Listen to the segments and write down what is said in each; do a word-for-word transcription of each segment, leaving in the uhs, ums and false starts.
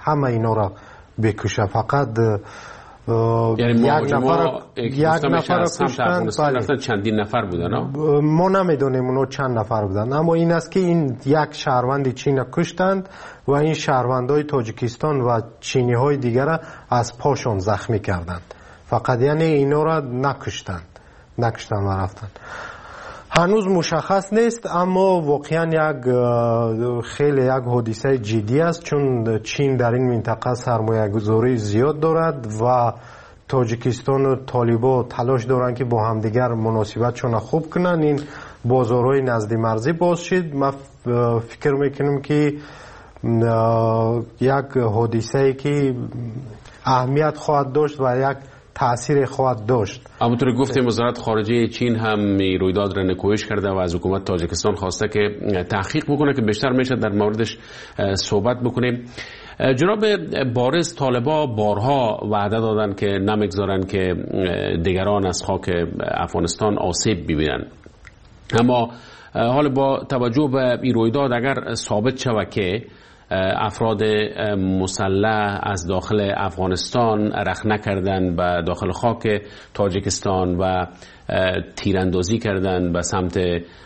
همه اینا را بکشه. فقط یعنی یک نفر یک نفر کشتن. بله. چندین نفر بودن. ما نمیدونیم اونو چند نفر بودن، اما این است که این یک شهروند چین کشتند و این شهروندای تاجیکستان و چینی های دیگر از پاشون زخمی کردند. فقط یعنی اینا را نکشتند نکشتن و رفتن. هنوز مشخص نیست، اما واقعا یک خیلی یک حادثه جدی است، چون چین در این منطقه سرمایه گذاری زیاد دارد و تاجیکستان و طالبان تلاش دارند که با همدیگر مناسبتشون خوب کنن. این بازارهای نزدی مرزی باز شد. ما فکر میکنم که یک حادثه که اهمیت خواهد داشت و یک تأثیر خواهد داشت. همونطور گفتیم وزارت خارجه چین هم رویداد را نکوهش کرده و از حکومت تاجیکستان خواسته که تحقیق بکنه که بیشتر میشه در موردش صحبت بکنیم. جناب بارز، طالبا بارها وعده دادن که نمیگذارن که دیگران از خاک افغانستان آسیب ببینن، اما حالا با توجه به این رویداد اگر ثابت شود که افراد مسلح از داخل افغانستان رخنه کردن به داخل خاک تاجیکستان و تیراندازی کردن به سمت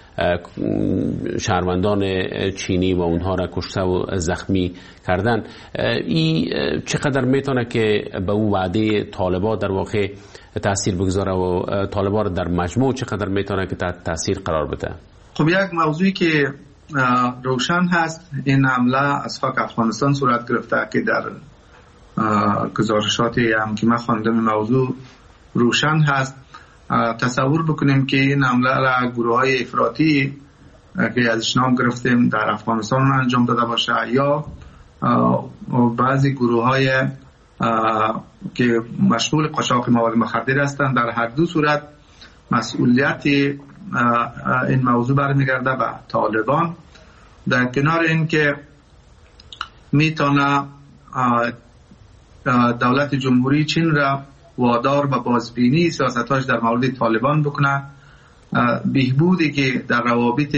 شهروندان چینی و اونها را کشته و زخمی کردن، این چقدر میتونه که به اون وعده طالبا در واقع تاثیر بگذاره و طالبا را در مجموع چقدر میتونه که تحت تاثیر قرار بده؟ خب یک موضوعی که روشن هست، این حمله از خاک افغانستان صورت گرفته که در گزارشاتی هم که من خواندم موضوع روشن هست. تصور بکنیم که این حمله را گروه های افراطی که ازش نام گرفتیم در افغانستان انجام داده باشه یا بعضی گروه های که مشغول قاچاق مواد مخدر هستند، در هر دو صورت مسئولیت این موضوع برمیگرده به طالبان. در کنار این که میتونه دولت جمهوری چین را وادار به بازبینی سیاستاش در مورد طالبان بکنه، بهبودی که در روابط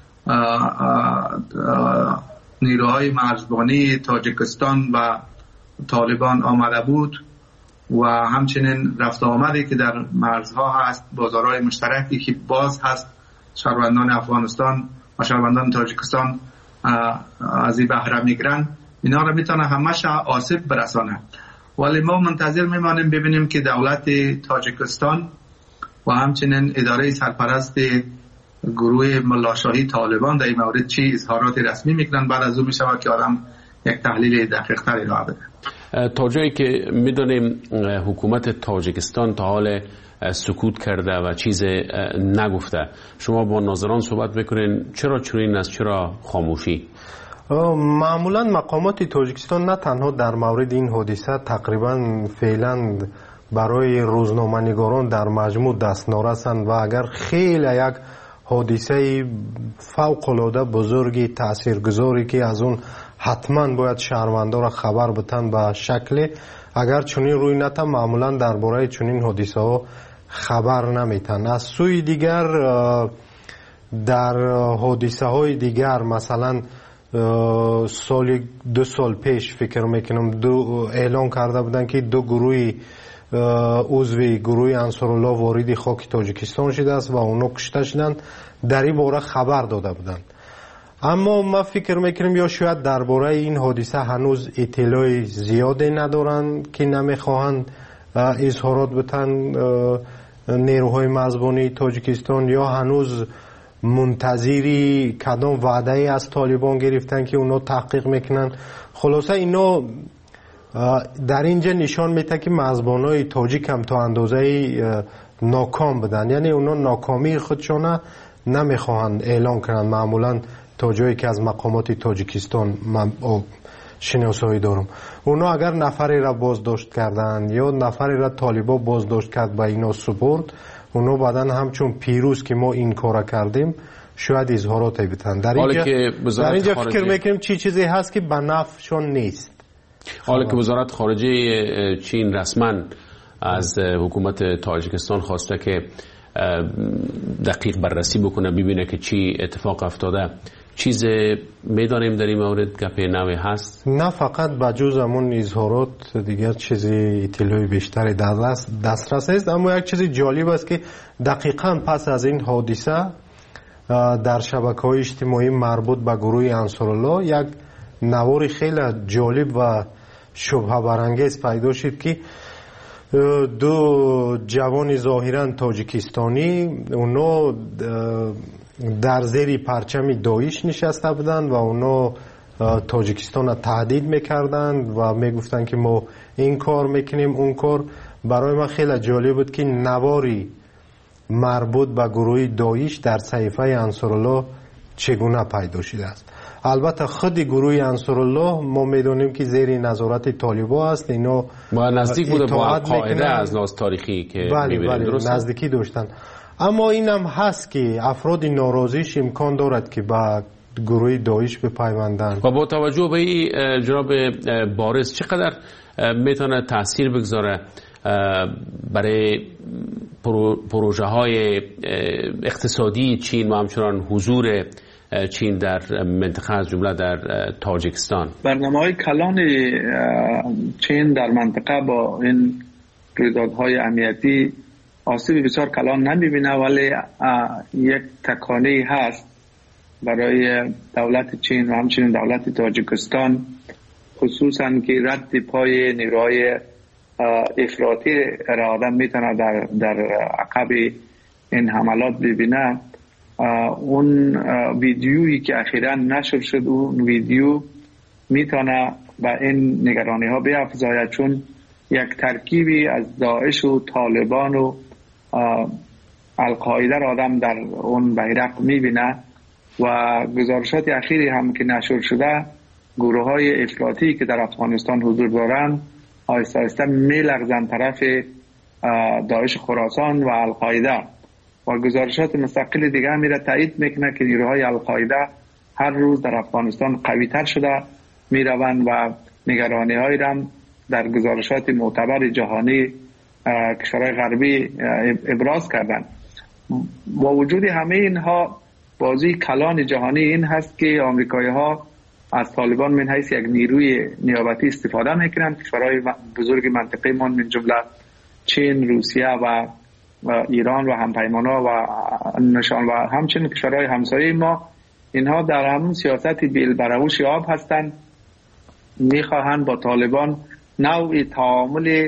نیروهای مرزبانی تاجیکستان و طالبان آمده بود و همچنین رفت آمدی که در مرزها هست، بازارهای مشترکی که باز هست، شهروندان افغانستان و شهروندان تاجیکستان از این بهره میگیرن، اینا رو میتونه همش آسیب برسانه. ولی ما منتظر میمانیم ببینیم که دولت تاجیکستان و همچنین اداره سرپرست گروه ملاشاهی طالبان در این مورد چی اظهارات رسمی میکنن، بعد از اون میشود که آدم یک تحلیل دقیق تری را بده. تا جایی که میدونیم حکومت تاجیکستان تا حال سکوت کرده و چیز نگفته، شما با ناظران صحبت بکنین چرا چنین است، چرا خاموشی؟ معمولا مقامات تاجیکستان نه تنها در مورد این حادثه تقریبا فعلا برای روزنامه‌نگاران در مجموع دستنارسند و اگر خیلی یک حادثه فوق‌العاده بزرگی تاثیرگذاری که از اون حتما باید شهروندا را خبر بدن به شکل، اگر چنین روی نته معمولا درباره چنین حادثه ها خبر نمیتن. از سوی دیگر در حادثه های دیگر مثلا سال دو سال پیش فکر میکنم دو اعلان کرده بودن که دو گروه عضوی گروه انصارالله وارد خاک تاجیکستان شده است و اونو کشته شدند، در این باره خبر داده بودند. اما ما فکر میکنیم یا شاید درباره این حادثه هنوز اطلاع زیادی ندارند که نمیخواهند اظهارات بتن نیروهای مرزبانی تاجیکستان، یا هنوز منتظری کدام وعده ای از طالبان گرفتن که اونا تحقیق میکنن. خلاصه اینا در اینجا نشان میده که مرزبانای تاجیک هم تا اندازه ناکام بدن، یعنی اونا ناکامی خودشون نمیخواهند اعلان کنند. معمولا تا جایی که از مقامات تاجیکستان من شناسایی دارم، اونا اگر نفری را بازداشت کردن یا نفری را طالبا بازداشت کرد به اینا سپرد، اونا بعدن همچون پیروز که ما این کار کردیم شاید اظهاراتی بتن. در اینجا, در اینجا فکر میکنیم چی چیزی هست که به نفعشون نیست. حالا که وزارت خارجه چین رسما از حکومت تاجیکستان خواسته که دقیق بررسی بکنه ببینه که چی اتفاق افتاده، چیز میدانیم در این مورد گپ نوی هست؟ نه فقط بجز همون اظهارات دیگر چیزی اطلاعی بیشتری در دسترس است. اما یک چیز جالب است که دقیقاً پس از این حادثه در شبکه‌های اجتماعی مربوط به گروه انصارالله یک نوار خیلی جالب و شبهه برانگیز پیدا شد که دو جوان ظاهراً تاجیکستانی اونا در زیر پرچم داعش نشسته بودند و اونا تاجیکستان را تهدید میکردند و میگفتند که ما این کار میکنیم اون کار. برای من خیلی جالب بود که نواری مربوط به گروه داعش در صحیفه انصارالله چگونه پیدا شده است. البته خود گروه انصارالله ما میدونیم که زیر نظارت طالبان است، اینا با نزدیک بوده با قاعده از لحاظ تاریخی که بله بله درست نزدیکی داشتن. اما این هم هست که افراد ناراضیش امکان دارد که با گروه داعش بپیوندند. و با توجه به این جناب بارز چقدر میتونه تاثیر بگذاره برای پروژه های اقتصادی چین و همچنان حضور چین در منطقه از جمله در تاجیکستان؟ برنامه های کلان چین در منطقه با این رویدادهای امنیتی آسیب بسیار کلان نمیبینه، ولی یک تکانه هست برای دولت چین و همچنین دولت تاجیکستان، خصوصا که رد پای نیروهای افراطی را آدم میتونه در, در عقب این حملات ببینه. اون ویدیویی که اخیراً نشر شد، اون ویدیو میتونه به این نگرانی ها بیافزاید، چون یک ترکیبی از داعش و طالبان و القاعده را آدم در اون بیرق میبینه. و گزارشات اخیری هم که نشر شده، گروه های افراطی که در افغانستان حضور دارند آهسته آهسته میلغزند طرف داعش خراسان و القاعده. و گزارشات مستقل دیگه هم میره تایید میکنه که نیروهای القاعده هر روز در افغانستان قوی تر شده میروند و نگرانی های هم در گزارشات معتبر جهانی کشورهای غربی ابراز کردند. با وجود همه اینها بازی کلان جهانی این هست که آمریکایی ها از طالبان من حیث یک نیروی نیابتی استفاده میکنند. کشورهای بزرگ منطقه من من جمله چین، روسیه و ایران و همپیمانا و نشان و همچنین کشورهای همسایه ما، اینها در همون سیاست بیل برهوش آب هستند. میخواهند با طالبان نوعی تعامل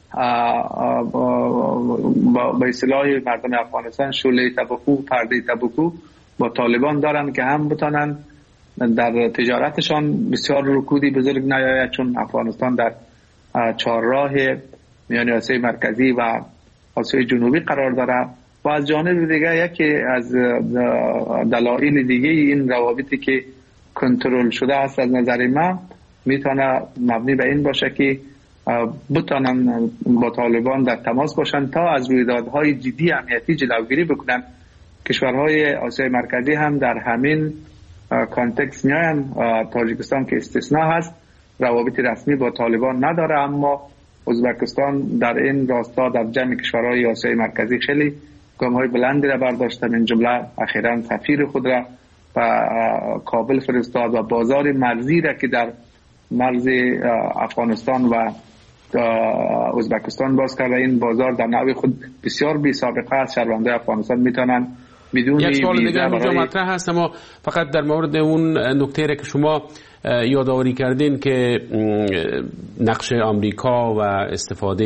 با اصطلاح مردم افغانستان شعله تبکو پرده تبکو با طالبان دارند که هم بتانند در تجارتشان بسیار رکودی بزرگ نیاید، چون افغانستان در چهارراه میان آسیای مرکزی و آسیای جنوبی قرار داره. و از جانب دیگه یکی از دلایل دیگه این روابطی که کنترل شده است از نظر من میتونه مبنی به این باشه که بتانن با طالبان در تماس باشن تا از رویدادهای جدی امنیتی جلوگیری بکنن. کشورهای آسیای مرکزی هم در همین کانتکست میاین. تاجیکستان که استثناء هست، روابط رسمی با طالبان نداره، اما ازبکستان در این راستا در جمع کشورهای آسیای مرکزی خیلی گام‌های بلندی را برداشته. من جمله اخیراً سفیر خود را به کابل فرستاد و بازار مرزی را که در مرز افغانستان و ازبکستان باز کرده. این بازار در نوع خود بسیار بی سابقه است. شهروندان افغانستان میتونن بدون یک سوال دیگه برای... اینجا مطرح هست، اما فقط در مورد اون نکته را که شما یادآوری کردین که نقش آمریکا و استفاده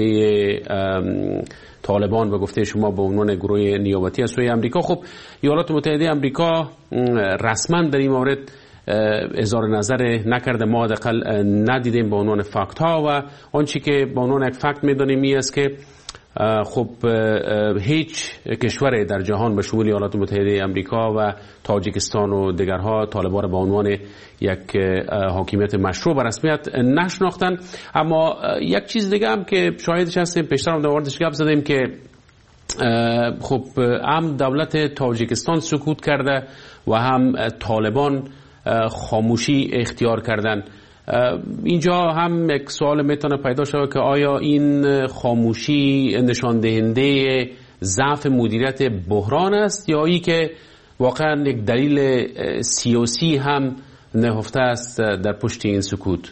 طالبان و گفته شما به عنوان گروه نیابتی از سوی آمریکا. خب ایالات متحده آمریکا رسما در این مورد اظهار نظر نکرده، ما حداقل ندیدیم به عنوان فکت ها، و آنچه که به عنوان یک فکت میدانیم این است که خب هیچ کشور در جهان به شمول ایالات متحده آمریکا و تاجیکستان و دیگرها طالبان را به عنوان یک حاکمیت مشروع به رسمیت نشناختن. اما یک چیز دیگه هم که شاهدش هستیم، پیشتر هم در موردش گپ زدیم که خب هم دولت تاجیکستان سکوت کرده و هم طالبان خاموشی اختیار کردن. اینجا هم یک سوال میتونه پیدا شود که آیا این خاموشی نشان دهنده ضعف مدیریت بحران است یا ای که واقعا یک دلیل سیاسی هم نهفته است در پشت این سکوت؟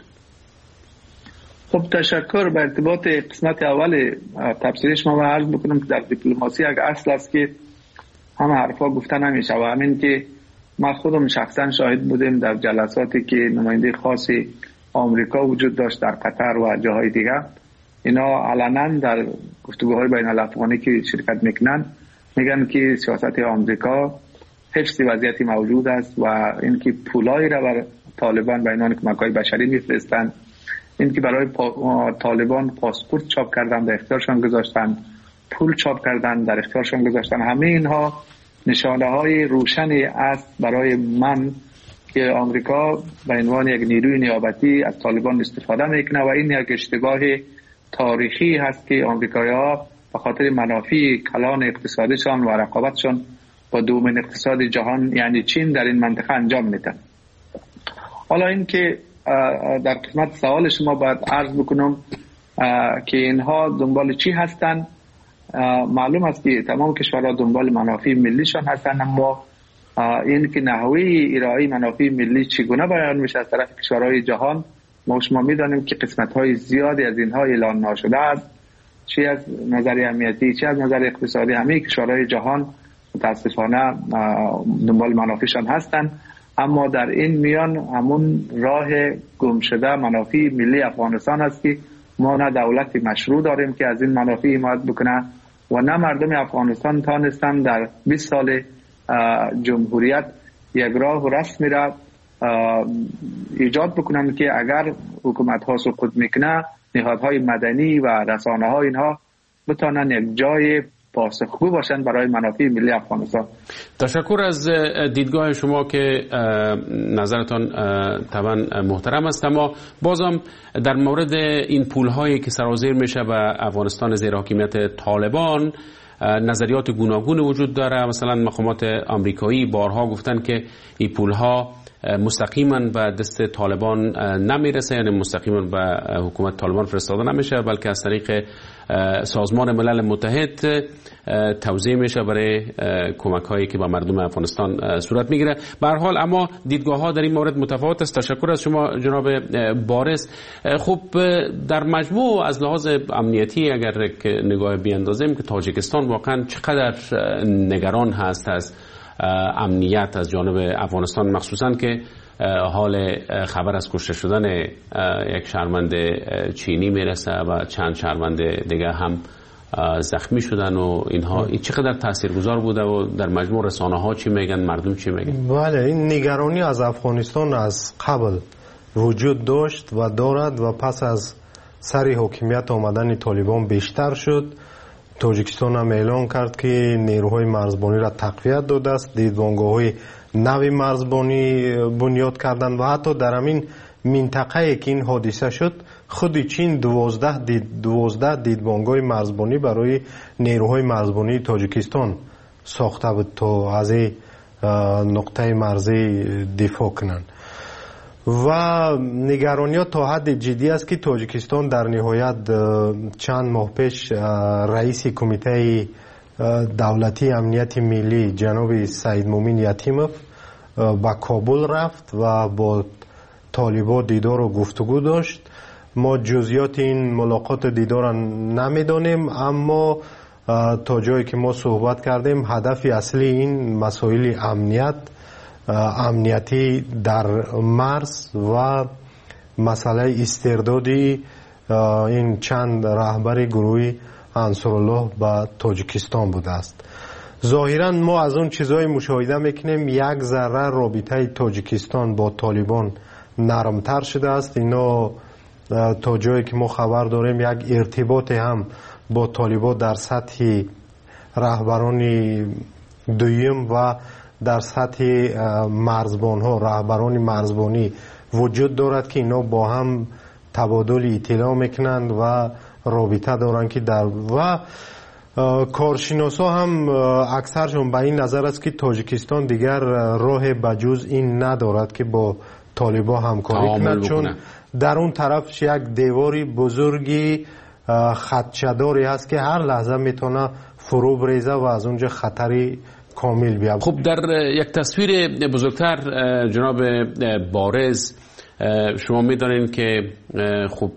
خب تشکر. به ارتباط قسمت اول تفسیر شما و عرض بکنم که در دیپلماسی یک اصل است که همه حرفا گفته نمیشه و همین که ما خودم شخصا شاهد بودیم در جلساتی که نماینده خاصی آمریکا وجود داشت در قطر و جاهای دیگه، اینا علنا در گفتگوهای بین الافغانی که شرکت میکنن میگن که سیاست آمریکا حفظ وضعیتی موجود است و اینکه پولایی را بر طالبان به عنوان کمک‌های بشری میفرستند، اینکه برای پا... طالبان پاسپورت چاپ کردن در اختیارشان گذاشتن، پول چاپ کردن در اختیارشان گذاشتن، همه اینها نشانه های روشنی است برای من که آمریکا به عنوان یک نیروی نیابتی از طالبان استفاده میکنه و این یک اشتباه تاریخی هست که آمریکایی‌ها به خاطر منافع کلان اقتصادیشان و رقابتشان با دومین اقتصاد جهان یعنی چین در این منطقه انجام میدن. حالا این که در قسمت سوال شما باید عرض بکنم که اینها دنبال چی هستن. معلوم است که تمام کشورها دنبال منافع ملیشان هستن، اما این که نحوه ارائه منافع ملی چگونه بیان میشه از طرف کشورهای جهان، ما شما میدانیم که قسمت‌های زیادی از اینها اعلان نشده است، چه از نظر امنیتی چه از نظر اقتصادی. همه کشورهای جهان متاسفانه دنبال منافعشان هستند، اما در این میان همون راه گم شده منافع ملی افغانستان است که ما نه دولت مشروع داریم که از این منافع حمایت بکنه و نه مردم افغانستان تانستن در بیست سال جمهوریت یک راه و رسمی را ایجاد بکنن که اگر حکومت ها سقوط میکنه نهادهای مدنی و رسانه ها اینها بتانن یک جای پاسخگو باشن برای منافع ملی افغانستان. تشکر از دیدگاه شما که نظرتان طبعا محترم است، اما بازم در مورد این پول‌هایی که سرازیر میشه به افغانستان زیر حاکمیت طالبان نظریات گوناگون وجود داره. مثلا مقامات آمریکایی بارها گفتن که این پول‌ها مستقیما به دست طالبان نمیرسه، یعنی مستقیما به حکومت طالبان فرستاده نمیشه، بلکه از طریق سازمان ملل متحد توزیع میشه برای کمک هایی که به مردم افغانستان صورت میگیره. به هر حال اما دیدگاه ها در این مورد متفاوت است. تشکر از شما جناب بارس. خب در مجموع از لحاظ امنیتی اگر نگاه بیاندازیم که تاجیکستان واقعا چقدر نگران هست از امنیت از جانب افغانستان، مخصوصا که حال خبر از کشته شدن یک شهروند چینی میرسه و چند شهروند دیگه هم زخمی شدن و اینها این چقدر تاثیرگذار بوده و در مجموع رسانه ها چی میگن، مردم چی میگن؟ بله، این نگرانی از افغانستان از قبل وجود داشت و دارد و پس از سر حکومت آمدن طالبان بیشتر شد. تاجیکستان هم اعلان کرد که نیروهای مرزبانی را تقویت داده است، دیدبانگاه‌های نوی مرزبانی بنیاد کردن و حتی در همین منطقه که این حادثه شد خود چین دوازده دید دوازده دیدبانگاه مرزبانی برای نیروهای مرزبانی تاجیکستان ساخته بود تا از این نقطه مرزی دفاع کنند. و نگرانی ها تا حد جدی است که تاجیکستان در نهایت چند ماه پیش رئیس کمیته دولتی امنیت ملی جناب سعید مومن یتیموف به کابل رفت و با طالبان دیدار و گفتگو داشت. ما جزئیات این ملاقات دیدار نمیدانیم، اما تا جایی که ما صحبت کردیم هدف اصلی این مسائل امنیت امنیتی در مرز و مسئله استردادی این چند رهبر گروه انصارالله به تاجیکستان بوده است. ظاهرا ما از اون چیزهای مشاهده میکنیم یک ذره رابطه تاجیکستان با طالبان نرمتر شده است. اینا تا جایی که ما خبر داریم یک ارتباط هم با طالبان در سطح رهبران دویم و در سطح مرزبان ها رهبران مرزبانی وجود دارد که اینا با هم تبادل اطلاع میکنند و رابطه دارند که در و کارشناسا هم اکثرشون به این نظر است که تاجیکستان دیگر راه بجز این ندارد که با طالبان همکاری کند، چون در اون طرف یک دیواری بزرگی خدشه‌داری هست که هر لحظه میتونه فرو بریزه و از اونجا خطری کامل بیاد. خب در یک تصویر بزرگتر جناب بارز، شما می‌دانید که خب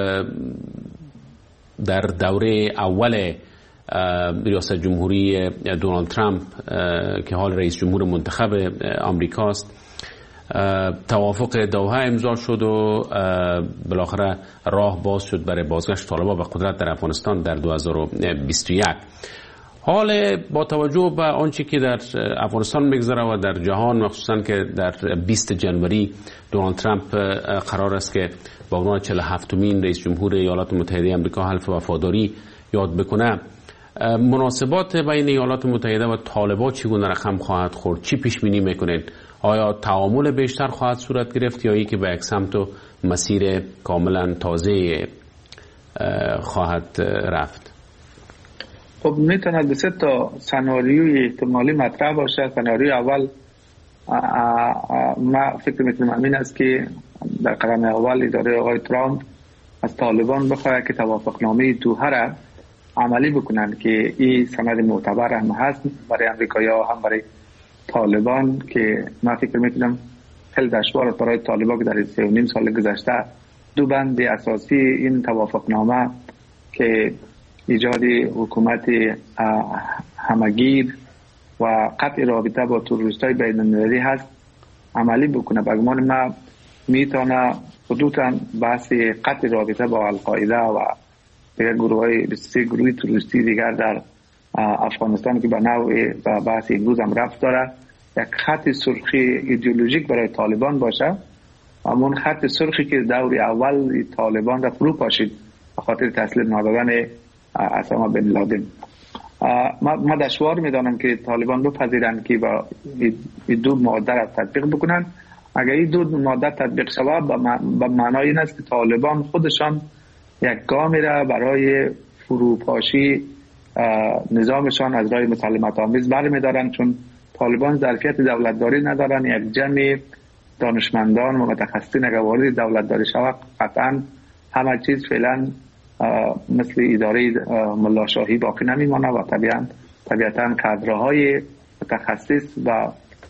در دوره اول ریاست جمهوری دونالد ترامپ که حال رئیس جمهور منتخب آمریکاست، توافق دوحه امضا شد و بالاخره راه باز شد برای بازگشت طالبان به قدرت در افغانستان در دو هزار و بیست و یک. حال با توجه به آنچه که در افغانستان میگذره و در جهان، مخصوصا که در بیست جنوری دونالد ترامپ قرار است که با عنوان چهل و هفتمین رئیس جمهور ایالات متحده آمریکا حلف وفاداری یاد بکنه، مناسبات بین ایالات متحده و طالبان چگونه رقم خواهد خورد؟ چی پیش بینی میکنید؟ آیا تعامل بیشتر خواهد صورت گرفت یا ای که به یک سمت و مسیر کاملا تازه خواهد رفت؟ خب میتونه دو سه تا سناریوی احتمالی مطرح باشه. سناریوی اول ما فکر میکنم همین است که در قدم اول اداره آقای ترامپ از طالبان بخواه که توافقنامه دوحه را عملی بکنن که این سند معتبر هم هست برای امریکایی‌ها هم برای طالبان، که من فکر میکنم خیلی دشوار برای طالبان که در سه و نیم سال گذشته دو بند اساسی این توافقنامه که ایجاد حکومت همگیر و قطع رابطه با تروریست‌های بین‌المللی هست عملی بکنه. به گمان ما میتونه خصوصا بحث قطع رابطه با القاعده و دیگر گروه‌های سه گروه تروریستی دیگر در افغانستان که به نوع بحث امروز هم رفت داره، یک خط سرخی ایدئولوژیک برای طالبان باشه. همون خط سرخی که دور اول طالبان را فرو پاشید به خاطر تسلیم ندادن اسامه بن لادن. ما دشوار میدانم که طالبان بپذیرند که با این دو ماده را تطبیق بکنن. اگر این دو ماده تطبیق شود به معنای این است که طالبان خودشان یک گامی را برای فروپاشی نظامشان از راه مسالمت آمیز برمی‌دارن، چون طالبان ظرفیت دولتداری ندارن. یک جمع دانشمندان و متخصصین اگر وارد دولتداری شود قطعا همه چیز فعلا مثل اداره ملاشاهی باقی نمیمانه و طبیعتا طبیعتا کادرهای متخصص و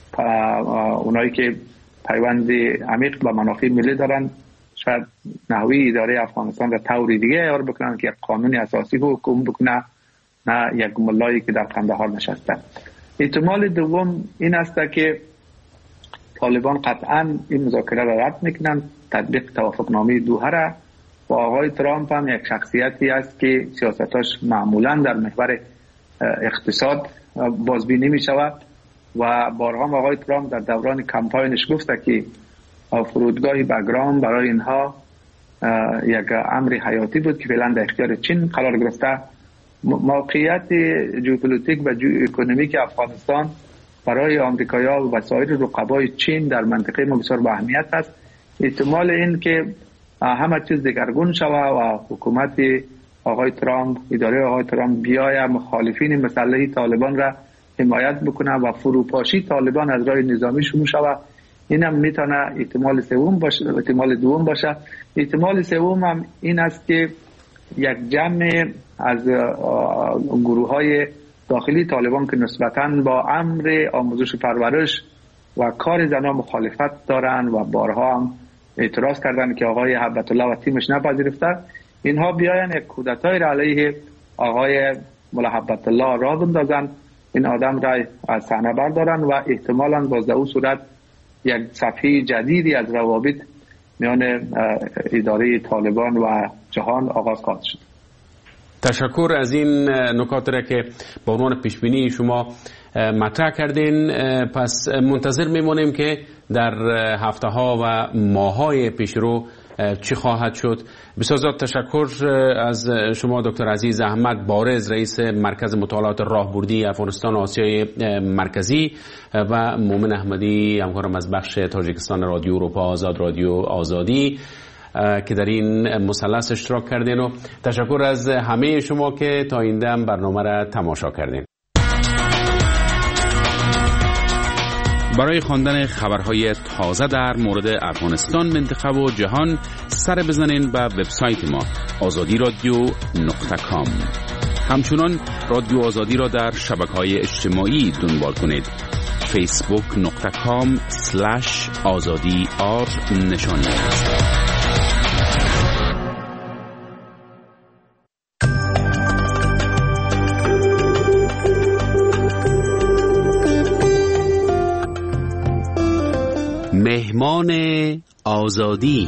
اونایی که پیوند عمیق با منافع ملی دارن شاید نحوی اداره افغانستان را طوری دیگه عیار بکنن که یک قانون اساسی حکم بکنه، نه یک ملایی که در قندهار نشسته. احتمال دوم این است که طالبان قطعا این مذاکره را رد میکنن، تطبیق توافقنامه دوحه را، و آقای ترامپ هم یک شخصیتی است که سیاستاش معمولا در محور اقتصاد بازبینی می شود و بارها هم آقای ترامپ در دوران کمپاینش گفته که فرودگاه بگرام برای اینها یک امر حیاتی بود که فعلا در اختیار چین قرار گرفته. موقعیت ژئوپلیتیک و ژئواکونومیک افغانستان برای آمریکایی‌ها و سایر رقبای چین در منطقه ما بسیار با اهمیت است. احتمال این که همه چیز دگرگون شود و حکومت آقای ترامپ، اداره آقای ترامپ بیاید مخالفین مسلح طالبان را حمایت بکنه و فروپاشی طالبان از راه نظامی شروع شود، این هم میتونه احتمال سوم باشه. احتمال دوم باشه. احتمال سوم هم این است که یک جمع از گروه های داخلی طالبان که نسبتاً با امر آموزش و پرورش و کار زنان مخالفت دارن و بارها هم اعتراض کردن که آقای هبت الله و تیمش نپذیرفته، اینها بیاین یک کودتای را علیه آقای ملا هبت الله را بندازن، این آدم را از صحنه بردارن و احتمالاً باز در اون صورت یک صفحه جدیدی از روابط میان اداره طالبان و جهان آغاز خواهد شد. تشکر از این نکات را که با عنوان پیشبینی شما مطرح کردین. پس منتظر میمونیم که در هفته ها و ماه های پیش رو چی خواهد شد. بسیار زیاد تشکر از شما دکتر عزیز احمد بارز، رئیس مرکز مطالعات راهبردی افغانستان و آسیای مرکزی، و مومن احمدی همکارم از بخش تاجیکستان رادیو اروپا آزاد، رادیو آزادی، که در این مثلث اشتراک کردین، و تشکر از همه شما که تا این دم برنامه را تماشا کردین. برای خواندن خبرهای تازه در مورد افغانستان، منطقه و جهان سر بزنین به وبسایت ما آزادی رادیو نقطه کام. همچنان رادیو آزادی را در شبکه‌های اجتماعی دنبال کنید. فیسبوک نقطه کام سلش آزادی آر نشانی. مهمان آزادی.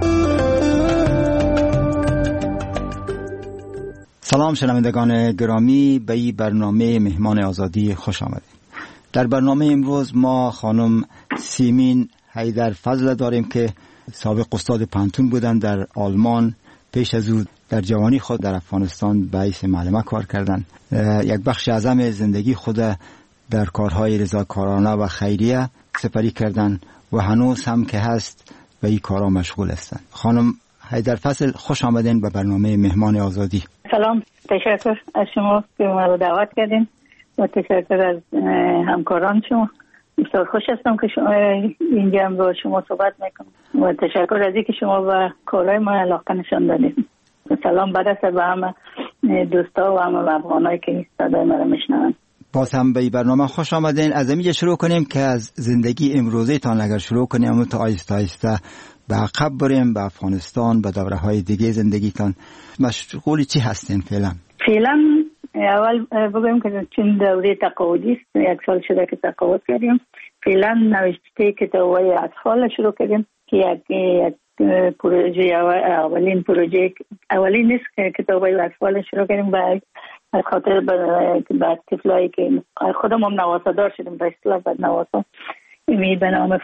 سلام شنوندگان گرامی، به این برنامه مهمان آزادی خوش آمدید. در برنامه امروز ما خانم سیمین حیدرفضل داریم که سابق استاد پانتون بودند در آلمان. پیش از او در جوانی خود در افغانستان به حیث معلمه کار کردند. یک بخش اعظم زندگی خود در کارهای رضاکارانه و خیریه سپری کردند و هنوز هم که هست به این کارها مشغول هستند. خانم حیدرفضل خوش آمدین به برنامه مهمان آزادی. سلام، تشکر از شما که ما رو دعوت کردین و تشکر از همکاران شما. بسیار خوش هستم که شما اینجا هم با شما صحبت میکنم و تشکر از اینکه شما به کارهای ما علاقه نشان دادید. سلام برسه به همه دوستا و همه افغانایی که صدای ما رو میشنون. باز هم به این برنامه خوش آمدین. از اینجا شروع کنیم که از زندگی امروزی تان اگر شروع کنیم اما تا آیسته آیسته به عقب بریم، به افغانستان، به دوره های دیگه زندگیتان. مشغول چی هستین فعلا؟ فعلا اول بگویم که چون دوره تقاعدی است، یک سال شده که تقاعد کردیم. فعلا نوشته کتاب‌های اطفال شروع کردیم که یک یک پروژه اولین پروژه اولین نیست که کتاب‌های اطفال شروع کردیم به خاطر به طفلایی که خودم هم نواسادار شدیم به اصطلاح بعد نواسا می به نام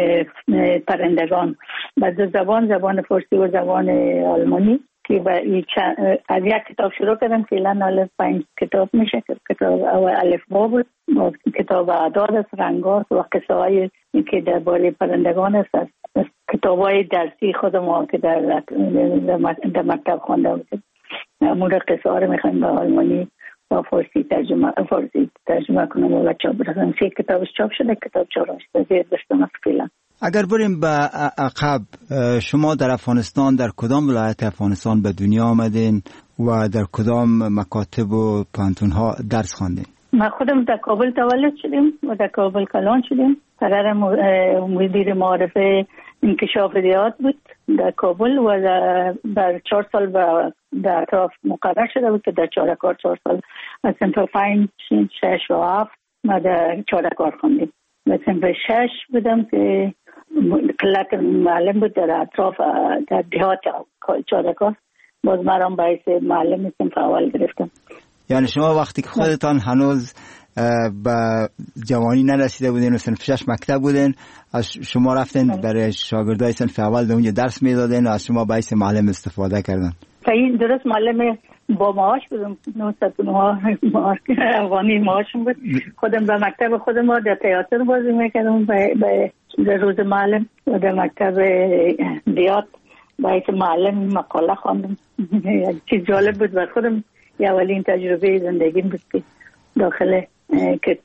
پرندگان با دو زبان، زبان فارسی و زبان آلمانی که از یک کتاب شروع کردم. فعلا الف پنج کتاب میشه. کتاب اول الف با بود، کتاب اعداد است، رنگات و قصه های که درباره پرندگان است. کتاب های درسی خودم که در در مکتب خوانده بودیم مورد قصه ها رو میخوایم به آلمانی و فارسی ترجمه فارسی ترجمه کنم و چاپ برسم. سه کتابش چاپ شده، کتاب چهارمش زیر دستم است فعلا. اگر بریم به عقب، شما در افغانستان در کدام ولایت افغانستان به دنیا آمدین و در کدام مکاتب و پانتون ها درس خواندین؟ ما خودم در کابل تولد شدیم و در کابل کلان شدیم. پدرم مدیر معارفه انکشاف ریاض بود در کابل و در چهار سال در اطراف مقرر شده بود که در چهارکار چهار سال از صنف پنج شش و هفت ما در چهارکار خوندیم. و صنف شش بودم که قلت معلم بود در اطراف در دهات چهارکار، باز مرام باعث معلم صنف اول گرفتم. یعنی شما وقتی که خودتان هنوز به جوانی نرسیده بودین و صنف شش مکتب بودین، از شما رفتین برای شاگردای صنف اول در اونجا درس میدادین و از شما باعث معلم استفاده کردن؟ صحیح، درست. معلم با معاش بودم، نهصد و نه افغانی معاشم بود. خودم به مکتب خودم در تئاتر بازی میکردم به روز معلم و در مکتب دیات باعث معلم مقاله خواندم. چیز جالب بود بر خودم، یه اولین تجربه زندگی بود که داخل که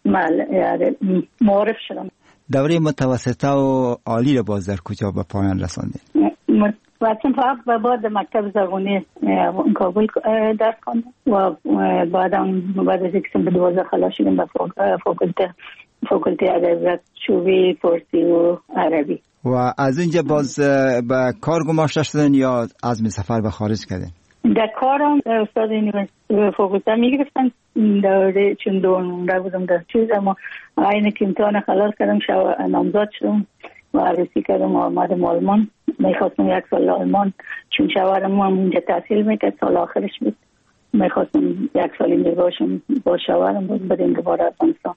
معارف شدم. دوره متوسطه و عالی رو باز در کجا به پایان رساندین؟ واسم فقط به بعد مکتب زبانی کابل درس خواندم و بعدم بعد از اینکه به دوازده خلاص شدم به فاکولته فاکولته ادبیات چوبی، فارسی و عربی. و از اینجا باز به کار گماشته شدن یا عزم سفر به خارج کردین؟ در کارم استاد یونیورسیته فاکولته میگرفتن دوره چون دو بودم در چیز، اما اینه که امتحان خلاص کردم شو نامزد شدم و عروسی کردم و آمدم آلمان. میخواستم یک سال آلمان، چون شوهرم هم اینجا تحصیل میکرد، سال آخرش بود. میخواستم یک سال اینجا باشم با شوهرم، بود بدیم دوباره افغانستان.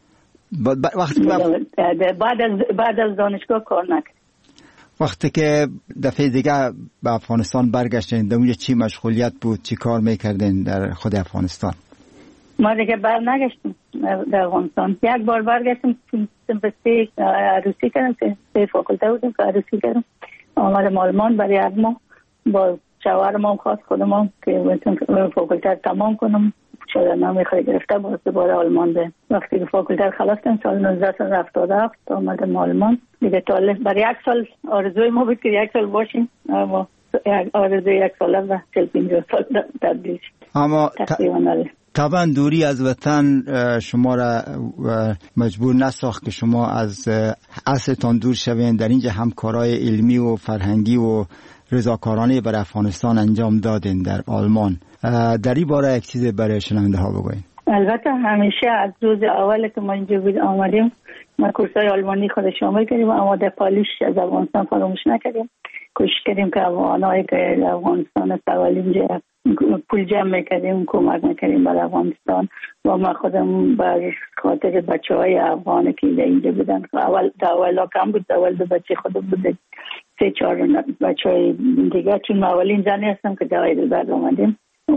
وقتی بعد از بعد از دانشگاه کار نکرد. وقتی که دفعه دیگه به افغانستان برگشتین، در اونجا چی مشغولیت بود؟ چی کار میکردین در خود افغانستان؟ ما دیگه بر نگشتیم در افغانستان. یک بار برگشتیم سمپستی عروسی کردم که سه فاکولته بودیم که عروسی کردم. آمدم آلمان برای یک ماه با شوهرم هم خواست خودم هم که فاکولته تمام کنم. شده نامی گرفته باز دوباره آلمان به وقتی که فاکولته خلاص کردم سال نوزده هفتاد و هفت آمدم آلمان دیگه. تا برای یک سال آرزوی ما بود که یک سال باشیم، اما آرزوی یک سال و چهل پنجاه سال تبدیل شد. اما طبعا دوری از وطن شما را مجبور نساخت که شما از اصلتان دور شوین. در اینجا همکارای علمی و فرهنگی و رضاکارانه بر افغانستان انجام دادین در آلمان. در این باره یک چیز برای شنونده ها بگوین. البته همیشه از روز اول که ما اینجا بود آمدیم ما کورسای آلمانی خود شامل کردیم، اما در پالیش از افغانستان فراموش نکردیم. کوشش کردیم که افغانایی که در افغانستان سوال اینجا پول جمع میکردیم، کمک میکردیم برای افغانستان. و ما خودم بر خاطر بچه های افغانی که اینجا بودن، اول اول کم بود، اول دو بچه خودم بود، سه چهار بچه های دیگه، چون ما اولین زنی هستم که در هایدلبرگ آمدیم و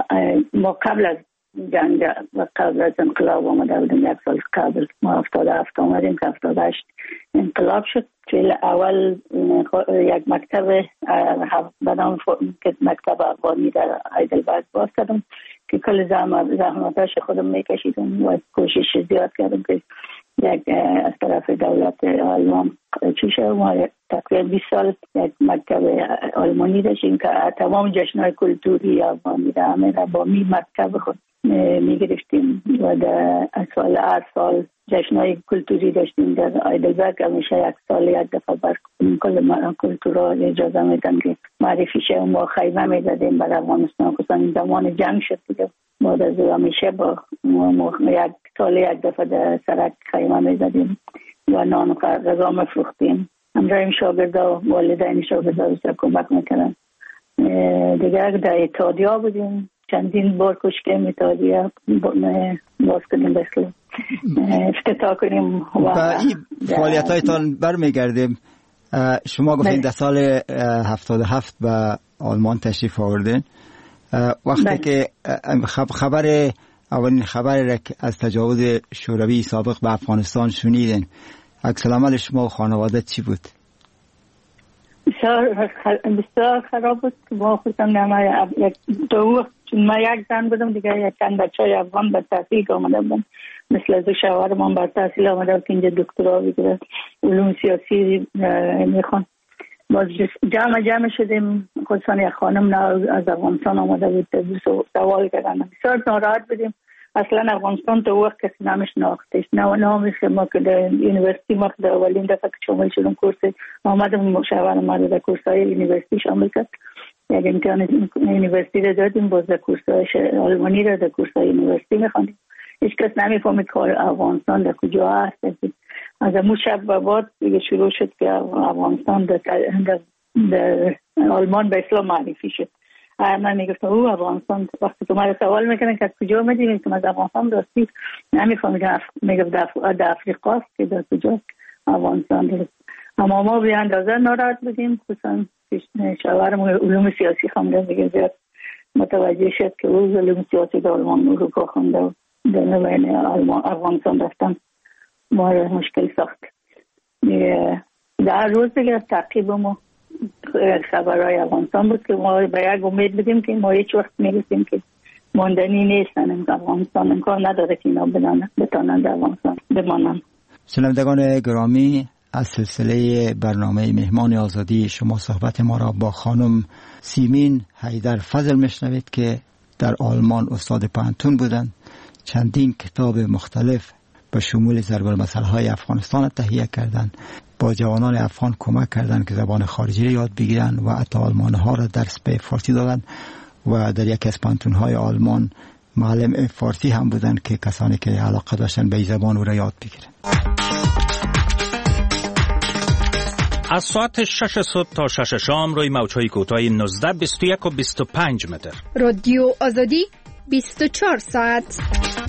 ما قبل از جنگ و قبل از انقلاب آمده بودیم. یک سال قبل ما هفتاد هفت آمدیم که هفتاد هشت انقلاب شد. چون اول یک مکتب به نام مکتب افغانی در هایدلبرگ باز کردم که کل زحمتاش خودم میکشیدم و کوشش زیاد کردم که یک از طرف دولت آلمان چی شد. ما تقریبا بیست سال یک مکتب آلمانی داشتیم که تمام جشن‌های کلتوری افغانی را همه را با می مکتب خود میگرفتیم و در سال هر سال جشن‌های کلتوری داشتیم در هایدلبرگ. همیشه یک سال یک دفعه بر کل کلتورها اجازه میدن که معرفی شه. ما خیمه میزدیم برای افغانستان، خصوصا زمان جنگ شد دیگه. بعد از همیشه با یک سال یک دفعه در سرک خیمه میزدیم و نان و غذا میفروختیم. همراهیم شاگردا و والدین شاگردا بسیار کمک میکردن. دیگه در اتحادیه بودیم، چندین بار کوشش کردیم اتحادیه باز کنیم، بسیار افتتاح کنیم. و این فعالیت هایتان برمیگردیم. شما گفتین در سال هفتاد و هفت به آلمان تشریف آوردین. وقتی بله. که خبر اولین خبر را از تجاوز شوروی سابق به افغانستان شنیدین، عکس العمل شما و خانواده چی بود؟ بسیار بسیار خراب بود. ما خودم نما یک دو چون ما یک زن بودم دیگه، یک چند بچهای افغان به تحصیل آمده بودن، مثل از شوهرمان به تحصیل آمده بود که اینجا دکترا بگیره، علوم سیاسی میخوان. باز جمع جمع شدیم، خصوصا یک خانم از افغانستان آمده بود، سوال کردن. بسیار ناراحت بودیم. اصلا افغانستان تو وقت کسی نامش ناختش، نه نامش. ما که در یونیورسیتی ما در اولین دفعه که شامل شدم کورس آمدم، مشاور ما در کورس‌های یونیورسیتی شامل کرد. یک امتحان یونیورسیتی را دادیم، باز در کورس‌های آلمانی را در کورس‌های یونیورسیتی می‌خواندیم. هیچ کس نمی‌فهمید که افغانستان در کجا هست. از اون شب به بعد دیگه شروع شد که افغانستان در, در, در آلمان به اسلام معرفی شد. من میگفتم او افغانستان، وقتی که من سوال میکنن که از کجا آمدی، که از افغانستان راستی نمیفهمیدم. میگفت در افریقا است که در کجا افغانستان درست. اما ما به اندازه ناراحت بودیم، خصوصا شوهرم علوم سیاسی خونده، دیگه زیاد متوجه شد که او علوم سیاسی در آلمان اروپا خونده و در نوین افغانستان رفتن. ما مشکل ساخت. در روز دیگه تعقیب ما خبرهای افغانستان بود که ما به یک امید بودیم که ما هیچ وقت میرسیم که ماندنی نیستن. افغانستان امکان نداره که اینا بتانند افغانستان بمانند. شنوندگان گرامی، از سلسله برنامه مهمان آزادی شما صحبت ما را با خانم سیمین حیدر فضل میشنوید که در آلمان استاد پانتون بودند. چندین کتاب مختلف به شمول ضرب المثل‌های افغانستان تهیه کردند. با جوانان افغان کمک کردند که زبان خارجی را یاد بگیرند و حتی آلمان‌ها را درس به فارسی دادند و در یکی از پانتون‌های آلمان معلم فارسی هم بودند که کسانی که علاقه داشتن به زبان او را یاد بگیرند. از ساعت شش صبح تا شش شام روی موج‌های کوتاه نوزده، بیست و یک و بیست و پنج متر. رادیو آزادی بیست و چهار ساعت.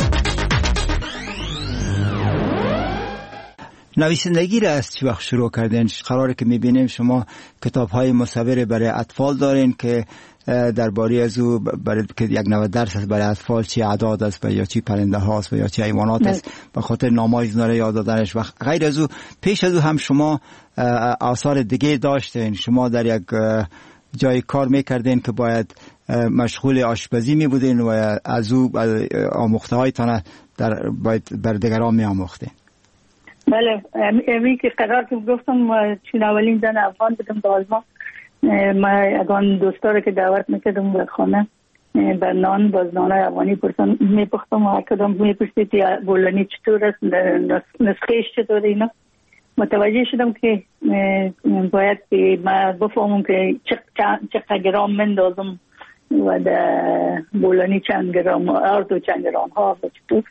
نویسندگی را از چی وقت شروع کردین؟ قراره که میبینیم شما کتاب‌های مصور برای اطفال دارین که درباره از او برای که یک نوع درس است برای اطفال، چی اعداد است و یا چی پرنده هاست و یا چی حیوانات است، به خاطر نام‌های اینا را یاد دادنش. و غیر از او پیش از او هم شما آثار دیگه داشتین. شما در یک جای کار میکردین که باید مشغول آشپزی می بودین و از او آموخته هایتان در باید بر دیگران می آموختین. بله، امی که قرار که گفتم چون اولین زن افغان بودم در آلمان، ما اگان دوستا رو که دعوت میکردم به خانه بر نان باز نانای افغانی پرسان میپختم و هر کدام میپرسید یا بولانی چطور است، نسخهش چطور اینا. متوجه شدم که باید که من بفهمم که چقدر گرام مندازم و در بولانی چند گرام ارد و چند گرام ها و چطور.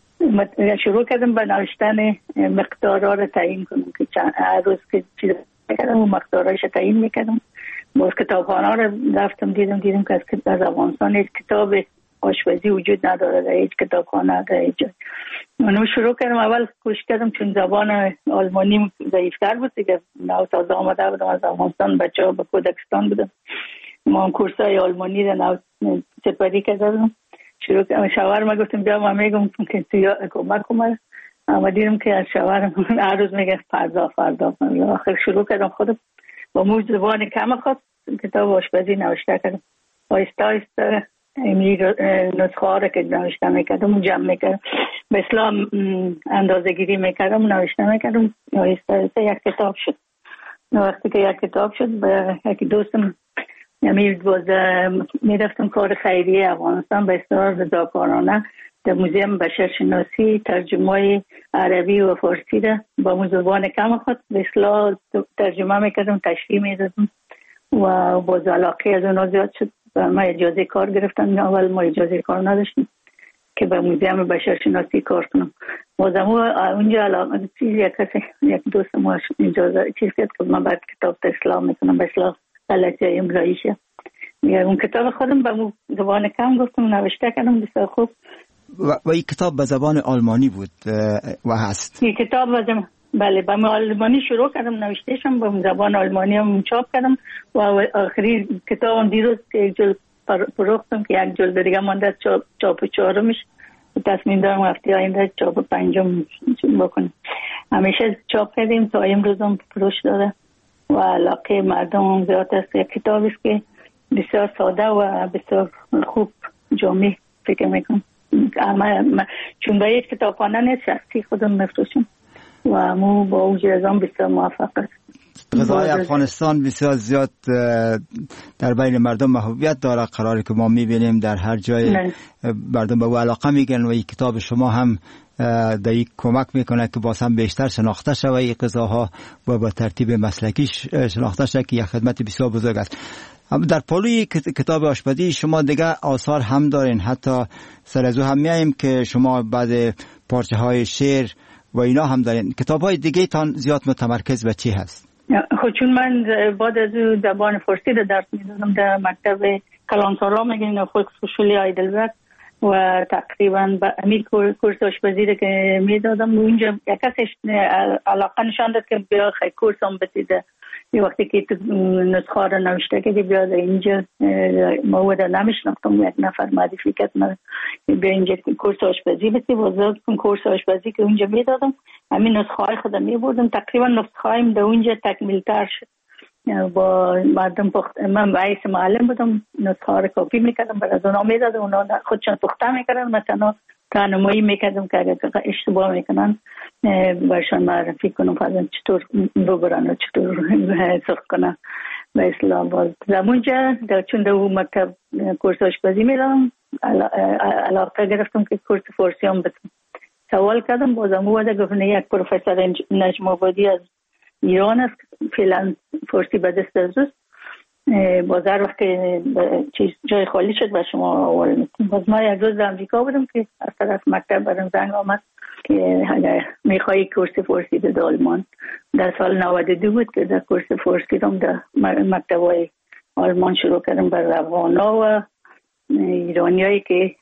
شروع کردم به نوشتن مقدارها رو تعیین کنم که هر روز که چیز میکردم و مقدارهایش تعیین میکردم. باز کتابخانه رو رفتم دیدم دیدم که از افغانستان هیچ کتاب آشپزی وجود نداره، در هیچ کتابخانه در هیچ جای. من شروع کردم، اول کوشش کردم چون زبان آلمانی ضعیفتر بود دیگه، نو تازه آمده بودم از افغانستان، بچه ها به کودکستان بودم، ما هم کورسای آلمانی رو نو سپری کردم. شروع کردم شوهر ما گفتم بیا ما میگم که تو کمک کنم، اما دیدم که از شوهر هر روز میگه فردا فردا فردا. آخر شروع کردم خودم با موج زبان کم خواست کتاب آشپزی نوشته کردم. آیسته آیسته این نسخه ها رو که نوشته میکردم جمع میکردم، به اسلام اندازه گیری میکردم نوشته میکردم. آیسته آیسته یک کتاب شد. وقتی که یک کتاب شد به یکی دوستم امید باز میرفتم کار خیریه افغانستان به اصطلاح رضاکارانه در موزیم بشرشناسی ترجمه عربی و فارسی را با مو زبان کم خود به اصطلاح ترجمه میکردم، تشریح میدادم و باز علاقه از اونا زیاد شد. ما اجازه کار گرفتن، اول ما اجازه کار نداشتیم که به موزیم بشرشناسی کار کنم. بازم اونجا علاقه چیز یک کسی یک دوست ما اجازه چیز کرد که من بعد کتاب اسلام میکنم به اصطلاح غلطی املاییشه. میگه اون کتاب خودم به زبان کم گفتم نوشته کردم بسیار خوب. و این کتاب به زبان آلمانی بود و هست؟ این کتاب به بله به آلمانی شروع کردم نوشتهشم، به زبان آلمانی هم چاپ کردم و آخری کتابم دیروز که یک جلد فروختم که یک جلد دیگه مانده چاپ چاپ چهارمش، تصمیم دارم هفته آینده چاپ پنجم بکنم. همیشه چاپ کردیم تا امروز هم فروش داره و علاقه مردم هم زیاد است. یک کتاب است که بسیار ساده و بسیار خوب جامع فکر میکنم. اما چون به یک کتابخانه نیست، شخصی خودم مفروشم و مو با وجود از آن بسیار موفق است. غذای افغانستان بسیار زیاد در بین مردم محبوبیت داره، قراره که ما میبینیم در هر جای نه. مردم به او علاقه میگن و این کتاب شما هم در این کمک میکنه که باز هم بیشتر شناخته شود این غذاها و با ترتیب مسلکی شناخته شود که یک خدمت بسیار بزرگ است. در پالوی کتاب آشپزی شما دیگه آثار هم دارین، حتی سر از او هم میاییم که شما بعد پارچه های شعر و اینا هم دارین. کتاب های دیگه تان زیاد متمرکز به چی هست؟ خب چون من بعد از او زبان فارسی رو درس میدادم در مکتب کلانتارا میگن فولکس فشولی هایدلبرگ و تقریبا با امیر کورس آشپزی رو که میدادم اونجا یک کسش علاقه نشان داد که بیا خیلی کورس هم بسیده. یه وقتی که نسخه رو نوشته که بیا اینجا مواد نمیشناختم، یک نفر معرفی کرد من بیا اینجا کورس آشپزی بسی وزاد کن کورس آشپزی که اونجا میدادم. همین نسخه های خودم میبردم، تقریبا نسخه هایم در اونجا تکمیل تر شد. با مردم پخت من باعث معلم بودم، نسخه ها رو کپی میکردم برای از اونا میدادم، اونا خودشان پخته میکردن، مثلا راهنمایی میکردم که اگر اشتباه میکنن برشان معرفی کنم فرضاً چطور ببرن و چطور سرخ کنن به اصطلاح. باز زمونجا چون در مکتب کورس آشپزی میرم علاقه گرفتم که کورس فارسی هم بتونم. سوال کردم بازم بوده گفتن یک پروفسور نجم آبادی از ایران است، فعلا فارسی به دست از اوست، باز هر وقت چیز جای خالی شد و شما آواره میتونم. باز ما یک روز در امریکا بودم که از طرف مکتب برم زنگ آمد که اگر میخوایی کورس فارسی در آلمان، در سال نود و دو بود که در کورس فارسی رو در مکتب های آلمان شروع کردم برای افغانا و ایرانی هایی که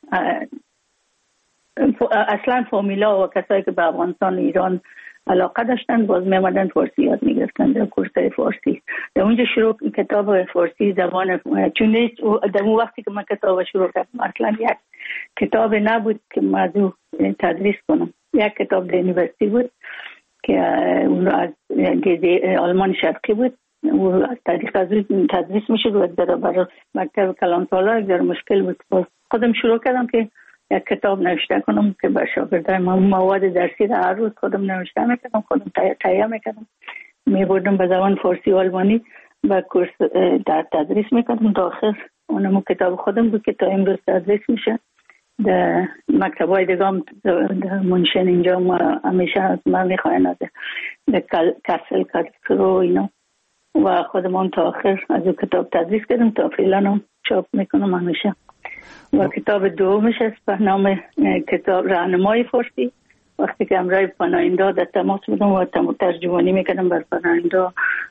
اصلا فامیلا و کسایی که به افغانستان ایران علاقه داشتن باز میمدن فارسی یاد میگرفتن در کورس فارسی. در اونجا شروع کتاب فارسی زبان، چون در اون وقتی که من کتاب شروع کردم اصلا یک کتاب نبود که موضوع تدریس کنم، یک کتاب در یونیورسیتی بود که اون از آلمان شرقی بود و از طریق از تدریس میشد و در برای مکتب کلانتارا در مشکل بود. باز خودم شروع کردم که یک کتاب نوشته کنم که به شاگردان من مواد درسی را هر روز خودم نوشته میکردم، خودم تهیه میکردم، میبردم به زبان فارسی و آلمانی و کورس در تدریس میکردم تا آخر اونم کتاب خودم بود که تا امروز تدریس میشه در مکتبای دیگه هم در منشن اینجا ما همیشه از من میخواین از در کسل کتکرو اینا و خودمون تا آخر از او کتاب تدریس کردم تا فعلا هم چاپ میکنم همیشه. و کتاب دومش است به نام کتاب راهنمای فارسی. وقتی که امرای پناهنده در تماس بودم و ترجمانی میکردم بر پناهنده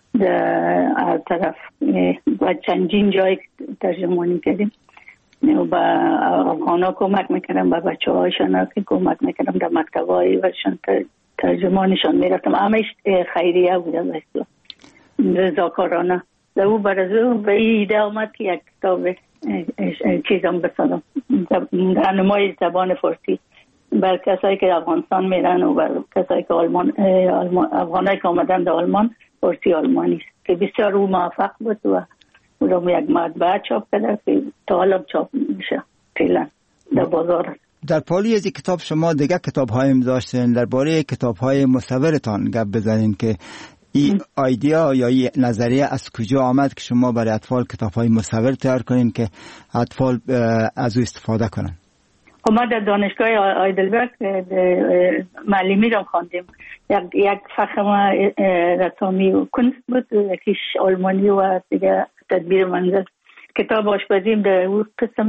در طرف و چندین جای ترجمانی کردیم و با افغانا کمک میکردم با بچه هایشان که کمک میکردم در مکتب های ورشان ترجمانشان میرفتم. همه خیریه بوده مثلا رضاکارانه. در او برازو به ایده آمد که یک کتاب چیزم بسازم راهنمای زبان فارسی بر کسایی که افغانستان میرن و بر کسایی که آلمان افغانایی که آمدن در آلمان فارسی آلمانی است که بسیار او موفق بود و اونم یک مطبعه چاپ کرده که تا حالا چاپ میشه فعلا در بازار. در پالی از کتاب شما دیگه کتاب هایم داشتین، درباره کتاب های مصورتان گپ بزنین که این ایده یا این نظریه از کجا آمد که شما برای اطفال کتاب های مصور تیار کنین که اطفال از او استفاده کنن؟ ما در دانشگاه آیدلبرگ معلمی را خواندیم. یک یک فخر رسامی و کنست بود، یکیش آلمانی و دیگه تدبیر منزل. کتاب آشپزیم در اون قسم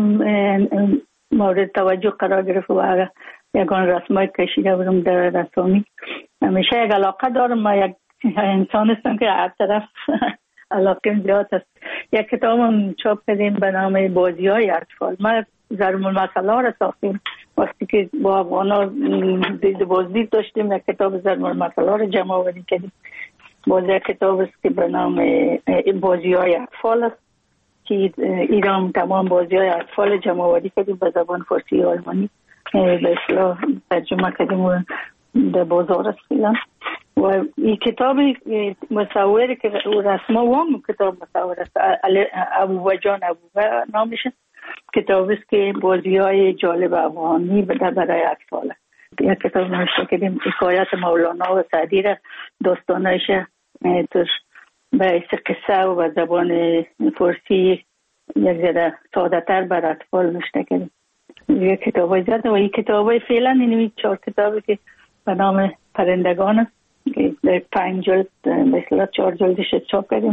مورد توجه قرار گرفت و یکان رسمای کشیده بودم در رسامی. همیشه یک علاقه دارم، ما یک انسان هستم که هر طرف علاقه زیاد است. یک کتاب هم چاپ کردیم به نام بازی های اطفال. ما ضرب المثل را ساختیم. وقتی که با افغانا دید بازدید داشتیم یک کتاب ضرب المثل را جمع آوری کردیم. بازی کتاب است که به نام بازی های اطفال است که ایران تمام بازی های اطفال جمع آوری کردیم به زبان فارسی و آلمانی به اصطلاح ترجمه کردیم و در بازار است فعلا. و این کتاب مصوری که رسما وام کتاب مصور است ابو جان ابو نامشه. کتاب است که بازی های جالب افغانی برای اطفال. یک کتاب نوشته کردیم حکایت مولانا و سعدی را داستانایش توش به قصه و به زبان فارسی یک ذره ساده تر بر اطفال نوشته کردیم. یک کتاب های زیاده و این کتاب های فعلا این چهار کتابی که به نام پرندگان است که در پنج جلد مثلا چهار جلدش چاپ کردیم.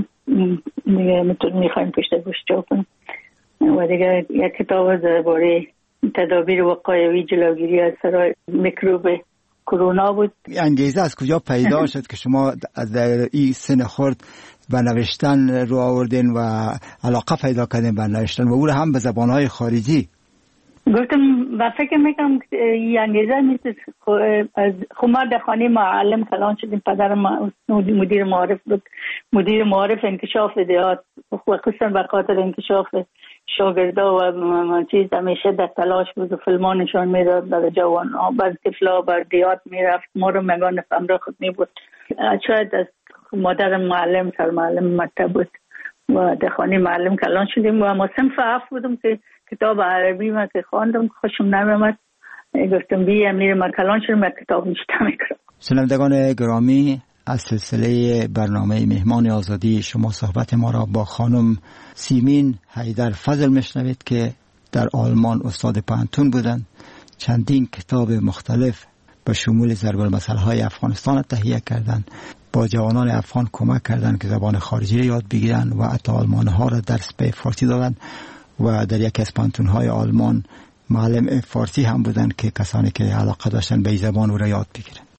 میخوایم پشت گوش چاپ کنیم. و دیگه یک کتاب درباره تدابیر وقایوی جلوگیری از سرای میکروب کرونا بود. انگیزه از کجا پیدا شد که شما در این سن خرد به نوشتن رو آوردین و علاقه پیدا کردین به نوشتن و او هم به زبانهای خارجی؟ گفتم و فکر میکنم این انگیزه میشه خب ما در خانه معلم کلان شدیم. پدرم مدیر معارف بود، مدیر معارف انکشاف دیات و خصوصا به خاطر انکشاف شاگردا و چیز همیشه در تلاش بود و فیلم‌ها نشان میداد برای جوان ها، بر طفلا بر دیات میرفت. ما رو مگان فهمرا خود می بود. شاید از مادر معلم سر معلم مکتب بود و در خانه معلم کلان شدیم و ما صنف هفت بودم که کتاب عربی ما که خواندم خوشم نمیامد. گفتم بیا میرم من کلان شدم یک کتاب نشته میکنم. شنوندگان گرامی، از سلسله برنامه مهمان آزادی شما صحبت ما را با خانم سیمین حیدر فضل میشنوید که در آلمان استاد پانتون بودند. چندین کتاب مختلف به شمول ضرب المثل‌های افغانستان تهیه کردند. با جوانان افغان کمک کردند که زبان خارجی را یاد بگیرند و حتی آلمان‌ها را درس به فارسی دادند و در یکی از پانتون‌های آلمان معلم فارسی هم بودند که کسانی که علاقه داشتن به این زبان او را یاد بگیرند.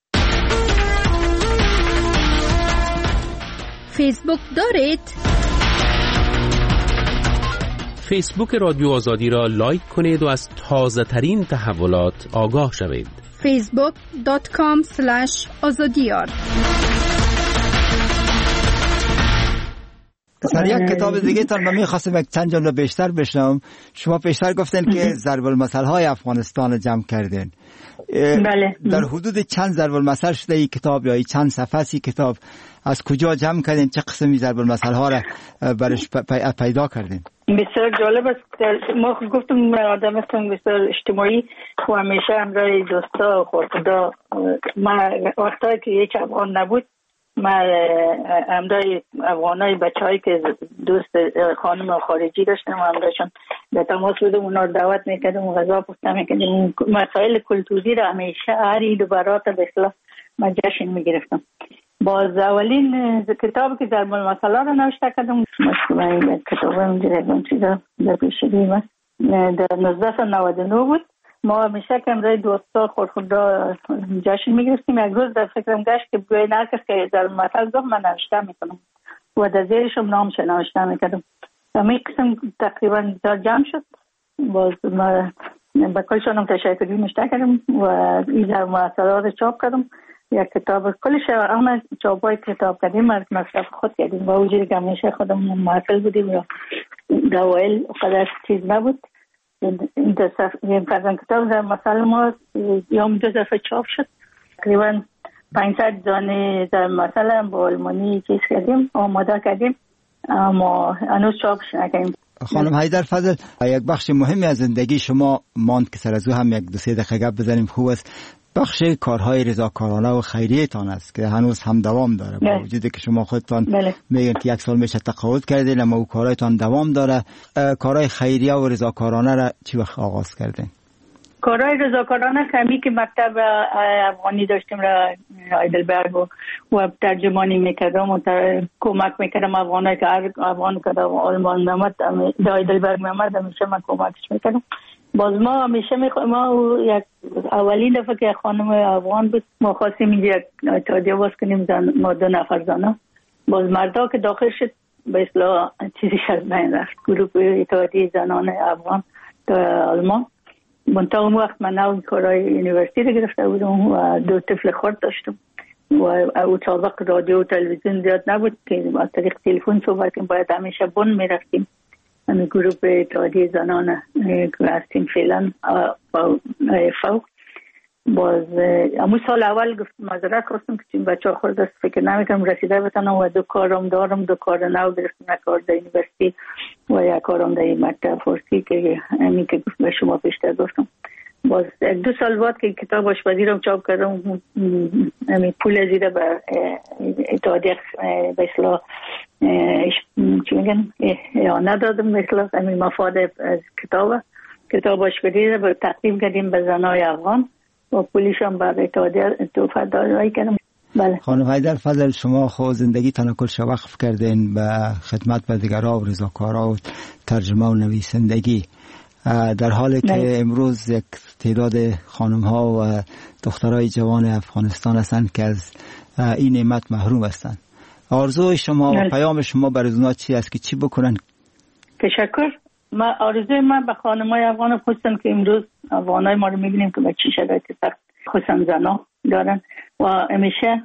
فیسبوک دارید؟ فیسبوک رادیو آزادی را لایک کنید و از تازه ترین تحولات آگاه شوید. فیسبوک دات کام اسلش آزادیار. سر یک کتاب دیگه تان من میخواستم یک چند جمله بیشتر بشنوم. شما بیشتر گفتن که ضرب المثل های افغانستان جمع کردین. بله. در حدود چند ضرب المثل شده این کتاب یا چند صفحه ای کتاب از کجا جمع کردین؟ چه قسمی ضرب المثل ها را برش پیدا کردین؟ بسیار جالب است. ما گفتم آدم هستم بسیار اجتماعی و همیشه همراه دوستا و خدا. ما وقتایی که یک افغان نبود من همراه افغانای بچه‌هایی که دوست خانم خارجی داشتم همراهشون به تماس بودم، اونا رو دعوت میکردم و غذا پخته میکردم. مسائل کلتوری رو همیشه هر عید و برات به اصطلاح من جشن میگرفتم. باز اولین کتابی که در مورد مسئله رو نوشته کردم مثلا کتاب اونجا چیزا در پیشگی من در نوزده نود و نه بود. ما همیشه که امروز دوستا خود خود را جشن میگرفتیم. یک روز در فکرم گشت که بیاین هر کس که در مطلب گفت من نوشته میکنم و در زیرشم نامش نوشته میکردم. همین قسم تقریبا در جمع شد. باز ما با کلشانم تشکری نوشته کردم و این در مطلب را چاپ کردم. یک کتاب کلش همه چاپای کتاب کردیم از مصرف خود کردیم. با وجودی که همیشه خودم محفل بودیم یا دوائل قدر چیز نبود. این فرزن کتاب در مثال ما یوم دو دفعه چاپ شد. تقریبا پانصد دانه در مثلا با آلمانی چیز کردیم آماده کردیم اما هنوز چاپش نکردیم. خانم حیدرفضل، یک بخش مهمی از زندگی شما ماند که سر از او هم یک دو سه دقیقه گپ بزنیم خوب است. بخش کارهای رضاکارانه و خیریه تان است که هنوز هم دوام داره. با وجودی که شما خودتان میگن که یک سال میشه تقاعد کردین اما او کارهایتان دوام داره. کارهای خیریه و رضاکارانه را چی وقت آغاز کردین؟ کارهای رضاکارانه کمی که مکتب افغانی داشتیم را هایدلبرگ و ترجمانی میکردم و کمک میکردم افغانایی که هر افغان که آلمان میامد در هایدلبرگ میامد همیشه من کمکش میکردم. باز ما همیشه میخوایم ما یک اولین دفعه که خانم افغان بود ما خواستیم اینجا یک اتحادیه باز کنیم زن ما دو نفر زنه. باز مردا که داخل شد به اصطلاح چیزی از بین رفت. گروه اتحادیه زنان افغان در آلمان. منطقه اون وقت من نو کارهای یونیورسیتی رو گرفته بودم و دو طفل خرد داشتم و او سابق رادیو و تلویزیون زیاد نبود که از طریق تلفن صحبت کنیم. باید همیشه بن میرفتیم. همین گروه اتحادیه زنان که هستیم فعلا فوق. باز امو سال اول گفت معذرت خواستم که چون بچه ها خورد است فکر نمیکنم رسیده بتانم و دو کارم دارم. دو کار نو گرفتم، یک کار در یونیورسیتی و یک کارم در مکتب فارسی که همین که گفت به شما پیشتر گفتم. باز یک دو سال بعد که کتاب آشپزی رو چاپ کردم همین پول زیده به اتحادیه به اصطلاح چی میگن اعانه دادم به اصطلاح همین مفاد از کتاب کتاب آشپزی رو به تقدیم کردیم به زنای افغان و پولیش هم برای اتحادیه توفه دادایی کردم. بله. خانم حیدرفضل، شما خود زندگیتان کلش وقف کردین به خدمت به دیگرها و رضاکارها و ترجمه و نویسندگی، در حالی که نه. امروز یک تعداد خانم ها و دخترای جوان افغانستان هستند که از این نعمت محروم هستند. آرزوی شما نه. و پیام شما برای اونها چی است که چی بکنن؟ تشکر. ما آرزوی من به خانمای افغان خصوصا که امروز افغانای ما رو میبینیم که به چه شرایط سخت خصوصا زنا دارن و همیشه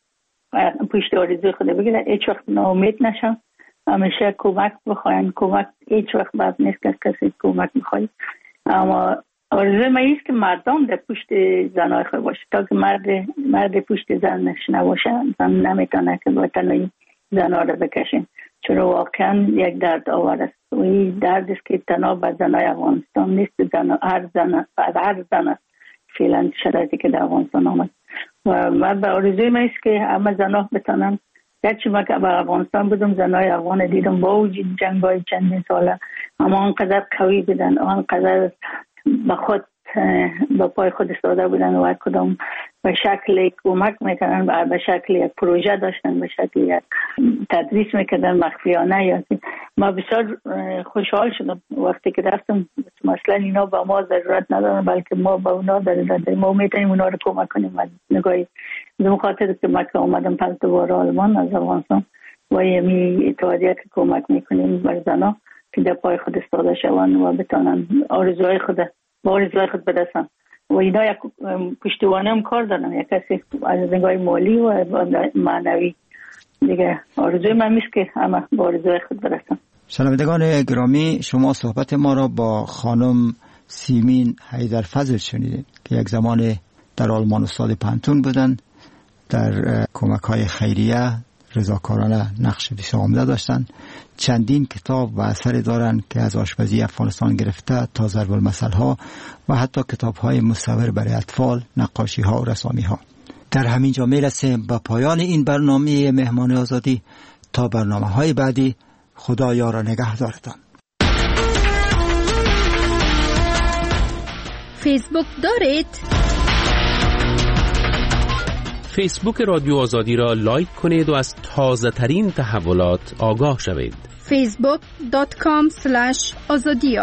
پشت آرزوی خود بگیرن، هیچ وقت ناامید نشن، همیشه کمک بخواین. کمک هیچ وقت بد نیست که کسی کمک میخواید. اما آرزوی من ایست که مردم در پشت زنای خود باشه تا که مرد مرد پشت زنش نباشه زن نمیتونه که وطنی زنا رو بکشین، چون واقعا یک درد آور است و این درد است که تنها به زنای افغانستان نیست، زن هر زن هر زن است فعلا شرایطی که در افغانستان آمد. و من به آرزوی من است که همه زنها بتونن، گرچه من که به افغانستان بودم زنای افغان دیدم با وجود جنگ‌های چندین ساله اما آنقدر قوی بودن، آنقدر به خود با پای خود ایستاده بودن و کدام به شکل کمک میکنن، به شکل یک پروژه داشتن، به شکل یک تدریس میکردن مخفیانه. یا ما بسیار خوشحال شدم وقتی که رفتم. مثلا اینا با ما ضرورت ندارن بلکه ما با اونا ضرورت داریم، ما میتونیم اونا رو کمک کنیم. از نگاهی به خاطر که من که اومدم پس دوباره آلمان از افغانستان و یمی اتحادیه که کمک میکنیم بر زنا که در پای خود ایستاده شوند و بتونن آرزوهای خود با آرزوهای خود برسن. و اینا یک پشتوانه هم کار دارن، یک کسی از نگاه مالی و معنوی دیگه. آرزوی من میست که همه با آرزوهای خود برسن. شنوندگان گرامی، شما صحبت ما را با خانم سیمین حیدرفضل شنیدید که یک زمان در آلمان استاد پانتون بودند، در کمک های خیریه رضاکارانه نقش بسیار عمده داشتند. چندین کتاب و اثر دارند که از آشپزی افغانستان گرفته تا ضرب المثل ها و حتی کتاب های مصور برای اطفال، نقاشی ها و رسامی ها. در همین جا میرسیم به پایان این برنامه مهمان آزادی. تا برنامه های بعدی، خدایا را نگهدارتان. فیسبوک دارید؟ فیسبوک رادیو آزادی را لایک کنید و از تازه ترین تحولات آگاه شوید. فیسبوک دات کام اسلش آزادی